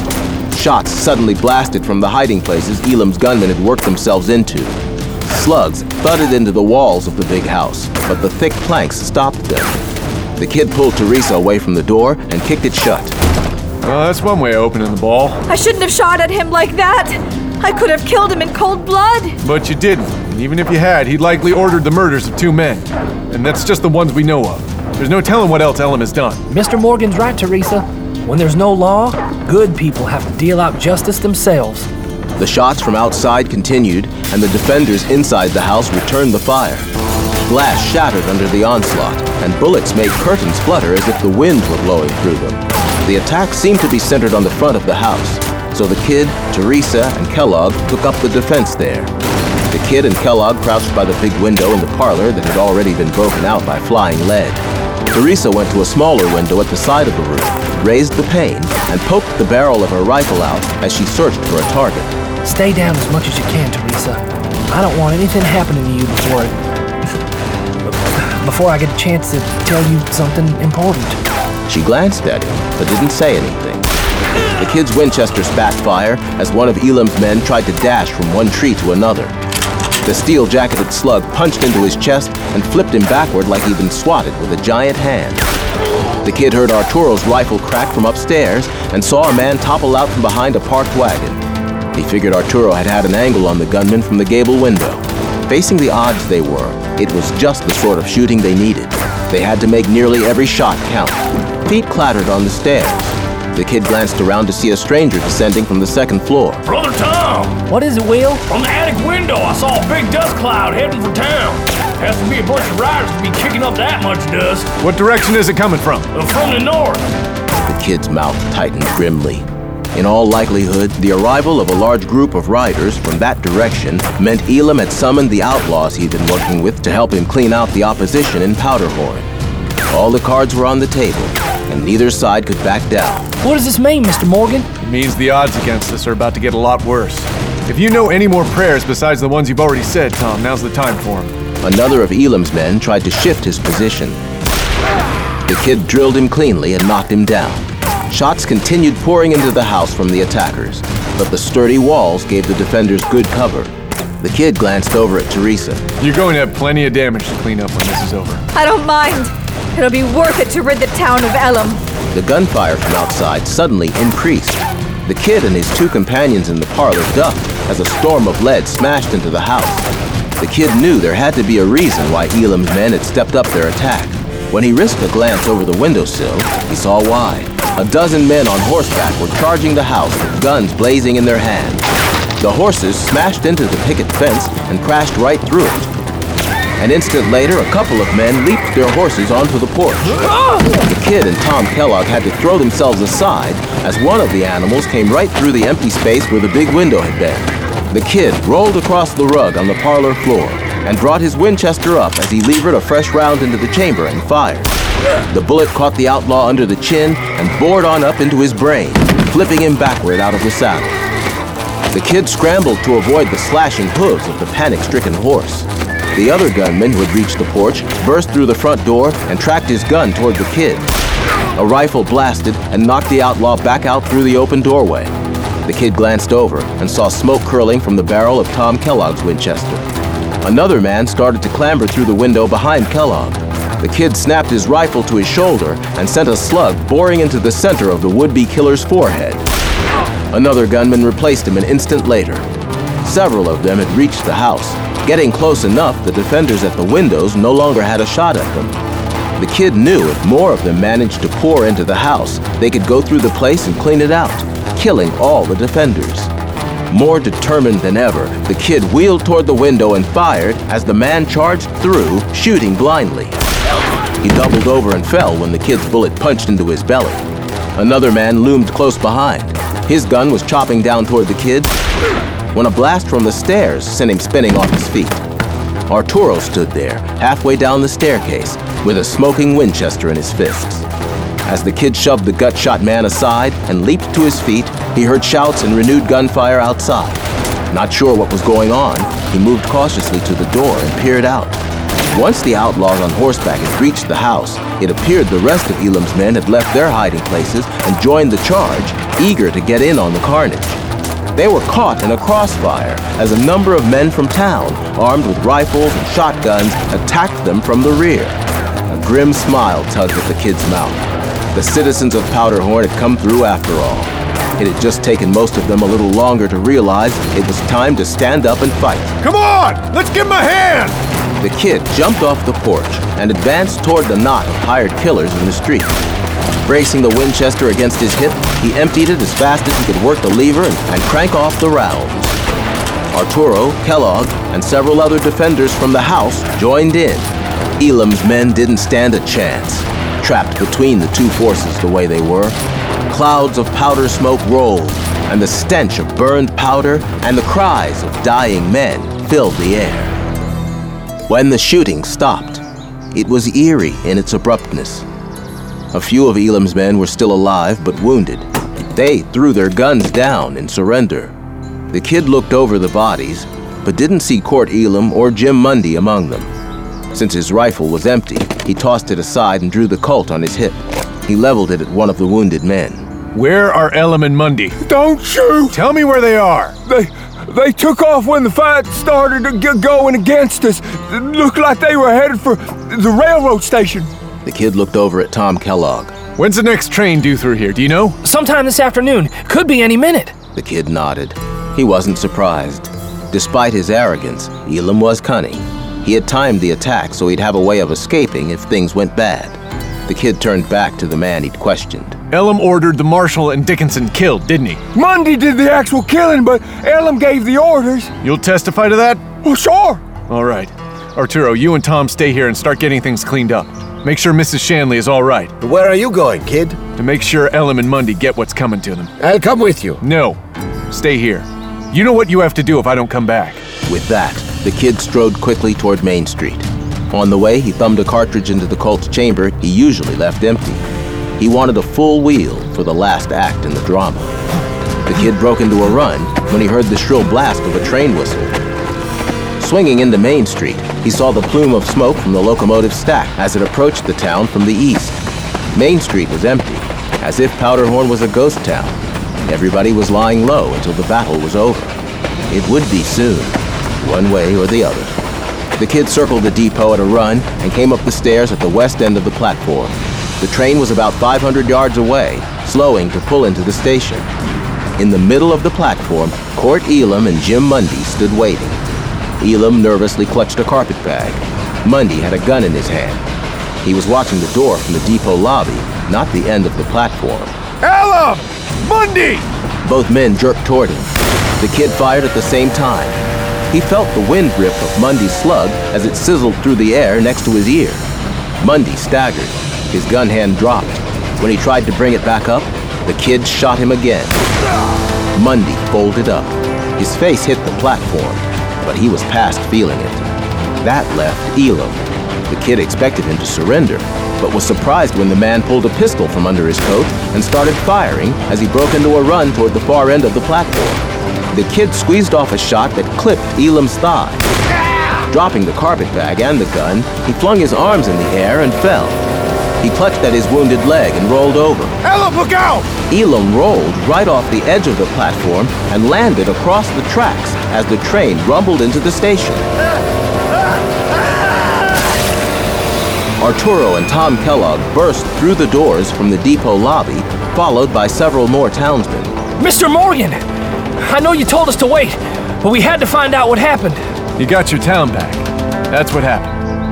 Speaker 1: Shots suddenly blasted from the hiding places Elam's gunmen had worked themselves into. Slugs thudded into the walls of the big house, but the thick planks stopped them. The kid pulled Teresa away from the door and kicked it shut.
Speaker 3: Well, that's one way of opening the ball.
Speaker 7: I shouldn't have shot at him like that. I could have killed him in cold blood.
Speaker 3: But you didn't. And even if you had, he'd likely ordered the murders of two men. And that's just the ones we know of. There's no telling what else Elam has done.
Speaker 4: Mister Morgan's right, Teresa. When there's no law, good people have to deal out justice themselves.
Speaker 1: The shots from outside continued, and the defenders inside the house returned the fire. Glass shattered under the onslaught, and bullets made curtains flutter as if the wind were blowing through them. The attack seemed to be centered on the front of the house, so the kid, Teresa, and Kellogg took up the defense there. The kid and Kellogg crouched by the big window in the parlor that had already been broken out by flying lead. Teresa went to a smaller window at the side of the room, raised the pane, and poked the barrel of her rifle out as she searched for a target.
Speaker 4: Stay down as much as you can, Teresa. I don't want anything happening to you before before I get a chance to tell you something important.
Speaker 1: She glanced at him, but didn't say anything. The kid's Winchester spat fire as one of Elam's men tried to dash from one tree to another. The steel-jacketed slug punched into his chest and flipped him backward like he'd been swatted with a giant hand. The kid heard Arturo's rifle crack from upstairs and saw a man topple out from behind a parked wagon. He figured Arturo had had an angle on the gunman from the gable window. Facing the odds they were, it was just the sort of shooting they needed. They had to make nearly every shot count. Feet clattered on the stairs. The kid glanced around to see a stranger descending from the second floor.
Speaker 6: Brother Tom!
Speaker 4: What is it, Will?
Speaker 6: From the attic window, I saw a big dust cloud heading for town. Has to be a bunch of riders to be kicking up that much dust.
Speaker 3: What direction is it coming from?
Speaker 6: Uh, from the north.
Speaker 1: The kid's mouth tightened grimly. In all likelihood, the arrival of a large group of riders from that direction meant Elam had summoned the outlaws he'd been working with to help him clean out the opposition in Powderhorn. All the cards were on the table, and neither side could back down.
Speaker 4: What does this mean, Mister Morgan?
Speaker 3: It means the odds against us are about to get a lot worse. If you know any more prayers besides the ones you've already said, Tom, now's the time for them.
Speaker 1: Another of Elam's men tried to shift his position. The kid drilled him cleanly and knocked him down. Shots continued pouring into the house from the attackers, but the sturdy walls gave the defenders good cover. The kid glanced over at Teresa.
Speaker 3: You're going to have plenty of damage to clean up when this is over.
Speaker 7: I don't mind. It'll be worth it to rid the town of Elam.
Speaker 1: The gunfire from outside suddenly increased. The kid and his two companions in the parlor ducked as a storm of lead smashed into the house. The kid knew there had to be a reason why Elam's men had stepped up their attack. When he risked a glance over the windowsill, he saw why. A dozen men on horseback were charging the house with guns blazing in their hands. The horses smashed into the picket fence and crashed right through it. An instant later, a couple of men leaped their horses onto the porch. The kid and Tom Kellogg had to throw themselves aside as one of the animals came right through the empty space where the big window had been. The kid rolled across the rug on the parlor floor and brought his Winchester up as he levered a fresh round into the chamber and fired. The bullet caught the outlaw under the chin and bored on up into his brain, flipping him backward out of the saddle. The kid scrambled to avoid the slashing hooves of the panic-stricken horse. The other gunman who had reached the porch burst through the front door and tracked his gun toward the kid. A rifle blasted and knocked the outlaw back out through the open doorway. The kid glanced over and saw smoke curling from the barrel of Tom Kellogg's Winchester. Another man started to clamber through the window behind Kellogg. The kid snapped his rifle to his shoulder and sent a slug boring into the center of the would-be killer's forehead. Another gunman replaced him an instant later. Several of them had reached the house. Getting close enough, the defenders at the windows no longer had a shot at them. The kid knew if more of them managed to pour into the house, they could go through the place and clean it out, killing all the defenders. More determined than ever, the kid wheeled toward the window and fired as the man charged through, shooting blindly. He doubled over and fell when the kid's bullet punched into his belly. Another man loomed close behind. His gun was chopping down toward the kid when a blast from the stairs sent him spinning off his feet. Arturo stood there, halfway down the staircase, with a smoking Winchester in his fists. As the kid shoved the gut-shot man aside and leaped to his feet, he heard shouts and renewed gunfire outside. Not sure what was going on, he moved cautiously to the door and peered out. Once the outlaws on horseback had reached the house, it appeared the rest of Elam's men had left their hiding places and joined the charge, eager to get in on the carnage. They were caught in a crossfire as a number of men from town, armed with rifles and shotguns, attacked them from the rear. A grim smile tugged at the kid's mouth. The citizens of Powderhorn had come through after all. It had just taken most of them a little longer to realize it was time to stand up and fight.
Speaker 6: Come on! Let's give him a hand!
Speaker 1: The kid jumped off the porch and advanced toward the knot of hired killers in the street. Bracing the Winchester against his hip, he emptied it as fast as he could work the lever and, and crank off the rounds. Arturo, Kellogg, and several other defenders from the house joined in. Elam's men didn't stand a chance. Trapped between the two forces the way they were, clouds of powder smoke rolled, and the stench of burned powder and the cries of dying men filled the air. When the shooting stopped, it was eerie in its abruptness. A few of Elam's men were still alive but wounded. They threw their guns down in surrender. The kid looked over the bodies, but didn't see Court Elam or Jim Mundy among them. Since his rifle was empty, he tossed it aside and drew the Colt on his hip. He leveled it at one of the wounded men.
Speaker 3: Where are Elam and Mundy?
Speaker 9: Don't shoot!
Speaker 3: Tell me where they are.
Speaker 9: They they took off when the fight started to get going against us. It looked like they were headed for the railroad station.
Speaker 1: The kid looked over at Tom Kellogg.
Speaker 3: When's the next train due through here, do you know?
Speaker 4: Sometime this afternoon. Could be any minute.
Speaker 1: The kid nodded. He wasn't surprised. Despite his arrogance, Elam was cunning. He had timed the attack so he'd have a way of escaping if things went bad. The kid turned back to the man he'd questioned.
Speaker 3: Elam ordered the marshal and Dickinson killed, didn't he?
Speaker 9: Mundy did the actual killing, but Elam gave the orders.
Speaker 3: You'll testify to that?
Speaker 9: Oh, sure.
Speaker 3: All right. Arturo, you and Tom stay here and start getting things cleaned up. Make sure Missus Shanley is all right.
Speaker 2: Where are you going, kid?
Speaker 3: To make sure Elam and Mundy get what's coming to them.
Speaker 2: I'll come with you.
Speaker 3: No. Stay here. You know what you have to do if I don't come back.
Speaker 1: With that, the kid strode quickly toward Main Street. On the way, he thumbed a cartridge into the Colt's chamber he usually left empty. He wanted a full wheel for the last act in the drama. The kid broke into a run when he heard the shrill blast of a train whistle. Swinging into Main Street, he saw the plume of smoke from the locomotive stack as it approached the town from the east. Main Street was empty, as if Powderhorn was a ghost town. Everybody was lying low until the battle was over. It would be soon, one way or the other. The kid circled the depot at a run and came up the stairs at the west end of the platform. The train was about five hundred yards away, slowing to pull into the station. In the middle of the platform, Court Elam and Jim Mundy stood waiting. Elam nervously clutched a carpet bag. Mundy had a gun in his hand. He was watching the door from the depot lobby, not the end of the platform.
Speaker 9: Elam! Mundy!
Speaker 1: Both men jerked toward him. The kid fired at the same time. He felt the wind rip of Mundy's slug as it sizzled through the air next to his ear. Mundy staggered. His gun hand dropped. When he tried to bring it back up, the kid shot him again. Mundy folded up. His face hit the platform, but he was past feeling it. That left Elam. The kid expected him to surrender, but was surprised when the man pulled a pistol from under his coat and started firing as he broke into a run toward the far end of the platform. The kid squeezed off a shot that clipped Elam's thigh. Dropping the carpet bag and the gun, he flung his arms in the air and fell. He clutched at his wounded leg and rolled over.
Speaker 9: Elam, look out!
Speaker 1: Elam rolled right off the edge of the platform and landed across the tracks as the train rumbled into the station. Arturo and Tom Kellogg burst through the doors from the depot lobby, followed by several more townsmen.
Speaker 4: Mister Morgan! I know you told us to wait, but we had to find out what happened.
Speaker 3: You got your town back. That's what happened.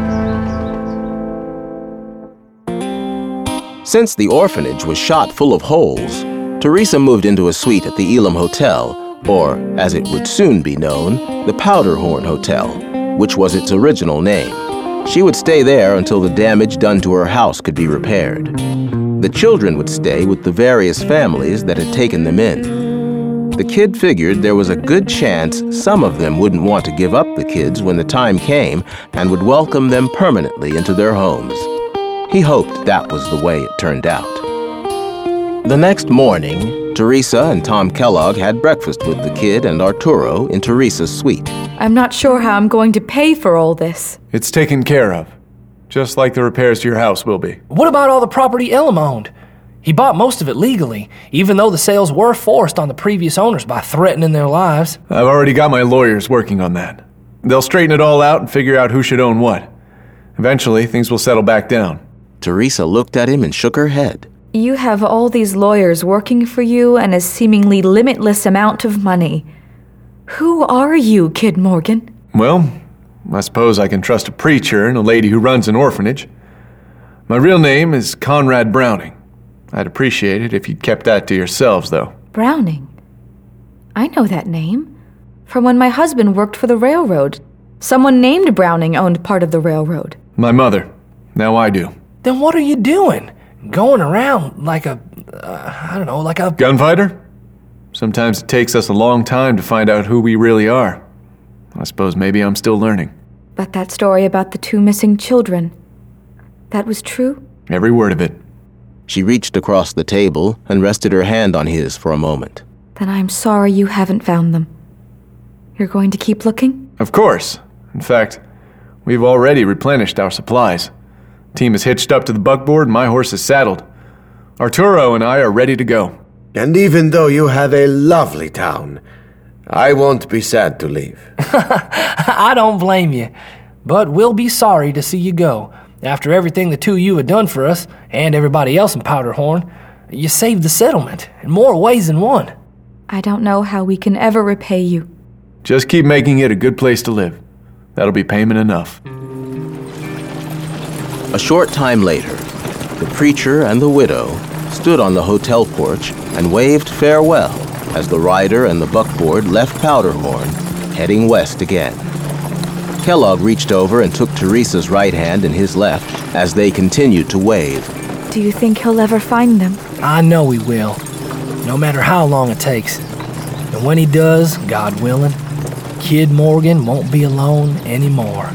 Speaker 1: Since the orphanage was shot full of holes, Teresa moved into a suite at the Elam Hotel, or, as it would soon be known, the Powderhorn Hotel, which was its original name. She would stay there until the damage done to her house could be repaired. The children would stay with the various families that had taken them in. The kid figured there was a good chance some of them wouldn't want to give up the kids when the time came and would welcome them permanently into their homes. He hoped that was the way it turned out. The next morning, Teresa and Tom Kellogg had breakfast with the kid and Arturo in Teresa's suite.
Speaker 7: I'm not sure how I'm going to pay for all this.
Speaker 3: It's taken care of, just like the repairs to your house will be.
Speaker 4: What about all the property Elam owned? He bought most of it legally, even though the sales were forced on the previous owners by threatening their lives.
Speaker 3: I've already got my lawyers working on that. They'll straighten it all out and figure out who should own what. Eventually, things will settle back down.
Speaker 1: Teresa looked at him and shook her head.
Speaker 7: You have all these lawyers working for you and a seemingly limitless amount of money. Who are you, Kid Morgan?
Speaker 3: Well, I suppose I can trust a preacher and a lady who runs an orphanage. My real name is Conrad Browning. I'd appreciate it if you'd kept that to yourselves, though.
Speaker 7: Browning? I know that name. From when my husband worked for the railroad. Someone named Browning owned part of the railroad.
Speaker 3: My mother. Now I do.
Speaker 4: Then what are you doing? Going around like a, uh, I don't know, like a...
Speaker 3: Gunfighter? Sometimes it takes us a long time to find out who we really are. I suppose maybe I'm still learning.
Speaker 7: But that story about the two missing children, that was true?
Speaker 3: Every word of it.
Speaker 1: She reached across the table and rested her hand on his for a moment.
Speaker 7: Then I'm sorry you haven't found them. You're going to keep looking?
Speaker 3: Of course. In fact, we've already replenished our supplies. Team is hitched up to the buckboard and my horse is saddled. Arturo and I are ready to go.
Speaker 2: And even though you have a lovely town, I won't be sad to leave.
Speaker 4: I don't blame you, but we'll be sorry to see you go. After everything the two of you have done for us, and everybody else in Powderhorn, you saved the settlement in more ways than one.
Speaker 7: I don't know how we can ever repay you.
Speaker 3: Just keep making it a good place to live. That'll be payment enough.
Speaker 1: A short time later, the preacher and the widow stood on the hotel porch and waved farewell as the rider and the buckboard left Powderhorn, heading west again. Kellogg reached over and took Teresa's right hand in his left as they continued to wave.
Speaker 7: Do you think he'll ever find them?
Speaker 4: I know he will, no matter how long it takes. And when he does, God willing, Kid Morgan won't be alone anymore.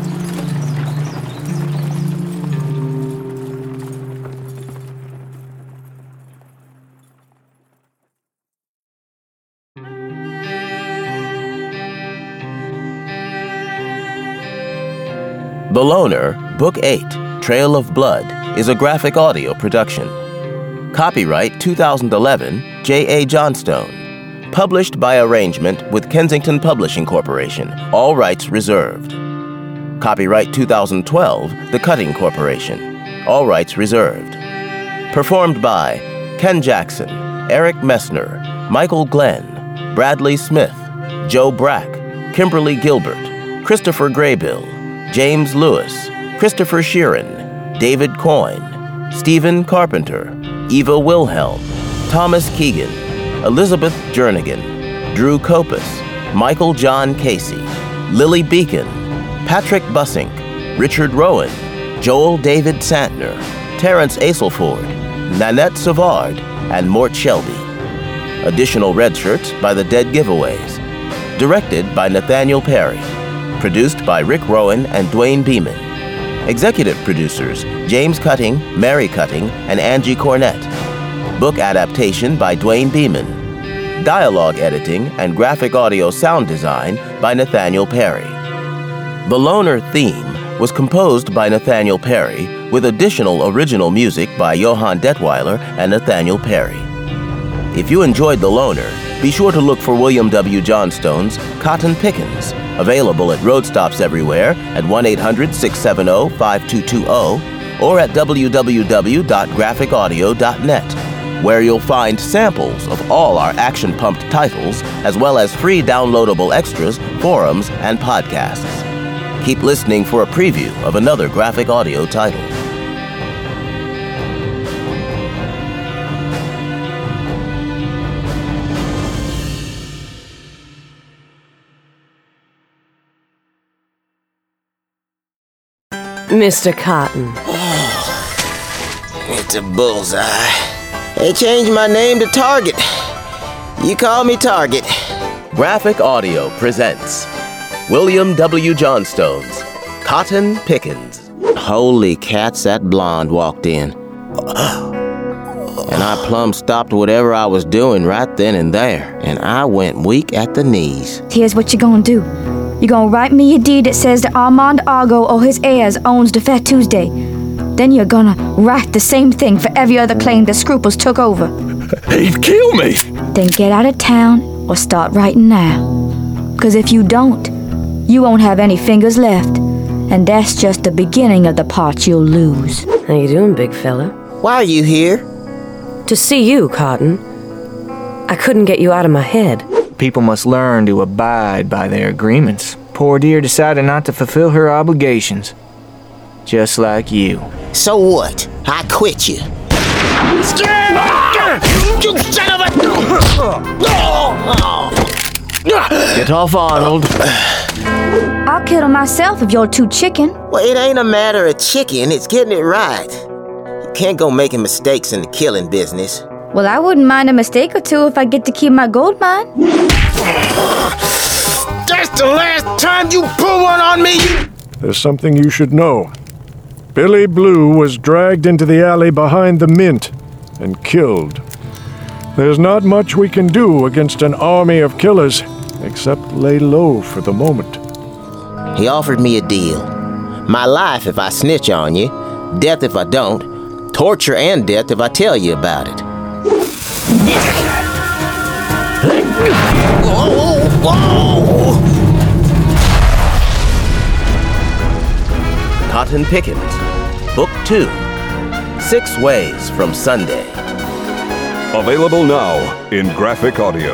Speaker 1: The Loner, Book eight, Trail of Blood, is a graphic audio production. Copyright two thousand eleven, J A. Johnstone. Published by arrangement with Kensington Publishing Corporation. All rights reserved. Copyright two thousand twelve, The Cutting Corporation. All rights reserved. Performed by Ken Jackson, Eric Messner, Michael Glenn, Bradley Smith, Joe Brack, Kimberly Gilbert, Christopher Graybill, James Lewis, Christopher Sheeran, David Coyne, Stephen Carpenter, Eva Wilhelm, Thomas Keegan, Elizabeth Jernigan, Drew Kopus, Michael John Casey, Lily Beacon, Patrick Bussink, Richard Rowan, Joel David Santner, Terrence Aselford, Nanette Savard, and Mort Shelby. Additional red shirts by the Dead Giveaways. Directed by Nathaniel Perry. Produced by Rick Rowan and Dwayne Beeman. Executive producers James Cutting, Mary Cutting, and Angie Cornett. Book adaptation by Dwayne Beeman. Dialogue editing and graphic audio sound design by Nathaniel Perry. The Loner theme was composed by Nathaniel Perry with additional original music by Johann Detweiler and Nathaniel Perry. If you enjoyed The Loner, be sure to look for William W. Johnstone's Cotton Pickens, available at road stops everywhere at one eight hundred, six seven zero, five two two zero or at w w w dot graphic audio dot net, where you'll find samples of all our action-pumped titles, as well as free downloadable extras, forums, and podcasts. Keep listening for a preview of another graphic audio title.
Speaker 10: Mister Cotton.
Speaker 11: It's a bullseye. They changed my name to Target. You call me Target.
Speaker 1: Graphic Audio presents William W. Johnstone's Cotton Pickens.
Speaker 11: Holy cats, that blonde walked in. And I plumb stopped whatever I was doing right then and there, and I went weak at the knees.
Speaker 12: Here's what you're gonna do. You're gonna write me a deed that says that Armand Argo or his heirs owns the Fat Tuesday. Then you're gonna write the same thing for every other claim the Scruples took over.
Speaker 9: He'd kill me!
Speaker 12: Then get out of town or start writing now. Because if you don't, you won't have any fingers left. And that's just the beginning of the parts you'll lose.
Speaker 10: How you doing, big fella?
Speaker 11: Why are you here?
Speaker 10: To see you, Cotton. I couldn't get you out of my head.
Speaker 13: People must learn to abide by their agreements. Poor dear decided not to fulfill her obligations. Just like you.
Speaker 11: So what? I quit you. You son of a...
Speaker 13: Get off, Arnold.
Speaker 12: I'll kill him myself if you're too chicken.
Speaker 11: Well, it ain't a matter of chicken, it's getting it right. You can't go making mistakes in the killing business.
Speaker 12: Well, I wouldn't mind a mistake or two if I get to keep my gold mine.
Speaker 11: That's the last time you pull one on me!
Speaker 14: There's something you should know. Billy Blue was dragged into the alley behind the Mint and killed. There's not much we can do against an army of killers, except lay low for the moment.
Speaker 11: He offered me a deal. My life if I snitch on you, death if I don't, torture and death if I tell you about it. Whoa, whoa.
Speaker 1: Cotton Pickens, Book two, Six Ways from Sunday.
Speaker 15: Available now in graphic audio.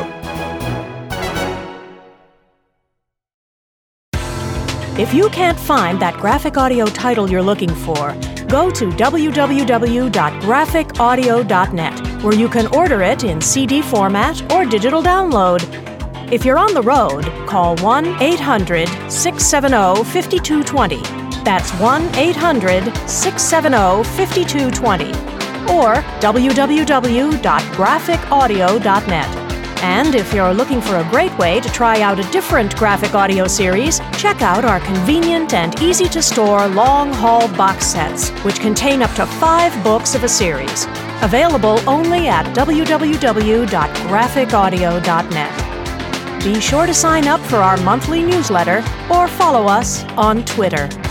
Speaker 16: If you can't find that graphic audio title you're looking for, go to w w w dot graphic audio dot net, where you can order it in C D format or digital download. If you're on the road, call one eight hundred, six seven zero, five two two zero. That's one eight hundred, six seven zero, five two two zero. Or w w w dot graphic audio dot net. And if you're looking for a great way to try out a different graphic audio series, check out our convenient and easy-to-store long-haul box sets, which contain up to five books of a series. Available only at w w w dot graphic audio dot net. Be sure to sign up for our monthly newsletter or follow us on Twitter.